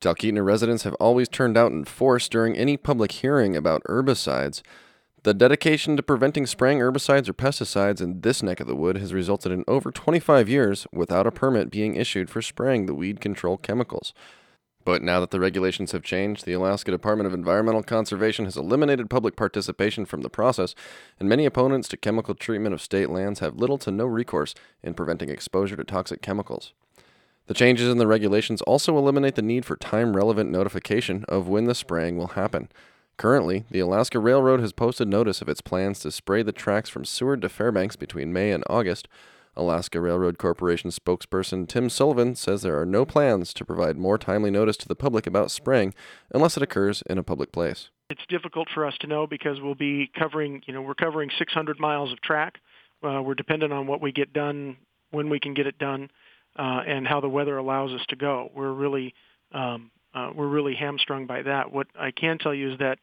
Talkeetna residents have always turned out in force during any public hearing about herbicides. The dedication to preventing spraying herbicides or pesticides in this neck of the wood has resulted in over 25 years without a permit being issued for spraying the weed control chemicals. But now that the regulations have changed, the Alaska Department of Environmental Conservation has eliminated public participation from the process, and many opponents to chemical treatment of state lands have little to no recourse in preventing exposure to toxic chemicals. The changes in the regulations also eliminate the need for time-relevant notification of when the spraying will happen. Currently, the Alaska Railroad has posted notice of its plans to spray the tracks from Seward to Fairbanks between May and August. Alaska Railroad Corporation spokesperson Tim Sullivan says there are no plans to provide more timely notice to the public about spraying unless it occurs in a public place. It's difficult for us to know because we'll be covering, we're covering 600 miles of track. We're dependent on what we get done, when we can get it done, and how the weather allows us to go. We're really hamstrung by that. What I can tell you is that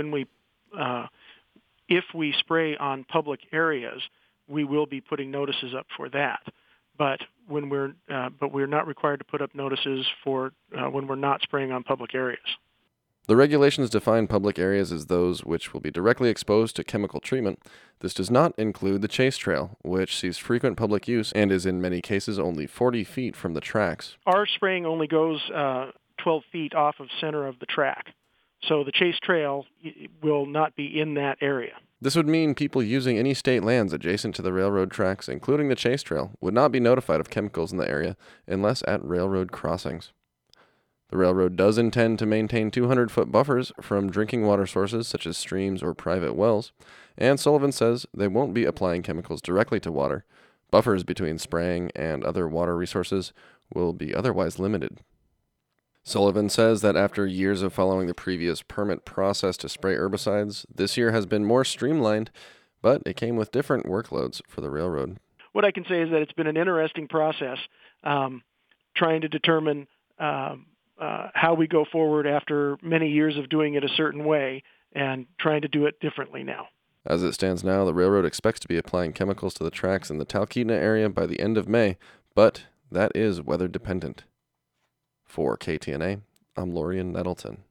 if we spray on public areas, we will be putting notices up for that. But we're not required to put up notices for when we're not spraying on public areas. The regulations define public areas as those which will be directly exposed to chemical treatment. This does not include the chase trail, which sees frequent public use and is in many cases only 40 feet from the tracks. Our spraying only goes 12 feet off of center of the track, so the chase trail will not be in that area. This would mean people using any state lands adjacent to the railroad tracks, including the chase trail, would not be notified of chemicals in the area unless at railroad crossings. The railroad does intend to maintain 200-foot buffers from drinking water sources such as streams or private wells, and Sullivan says they won't be applying chemicals directly to water. Buffers between spraying and other water resources will be otherwise limited. Sullivan says that after years of following the previous permit process to spray herbicides, this year has been more streamlined, but it came with different workloads for the railroad. What I can say is that it's been an interesting process trying to determine how we go forward after many years of doing it a certain way and trying to do it differently now. As it stands now, the railroad expects to be applying chemicals to the tracks in the Talkeetna area by the end of May, but that is weather dependent. For KTNA, I'm Lorian Nettleton.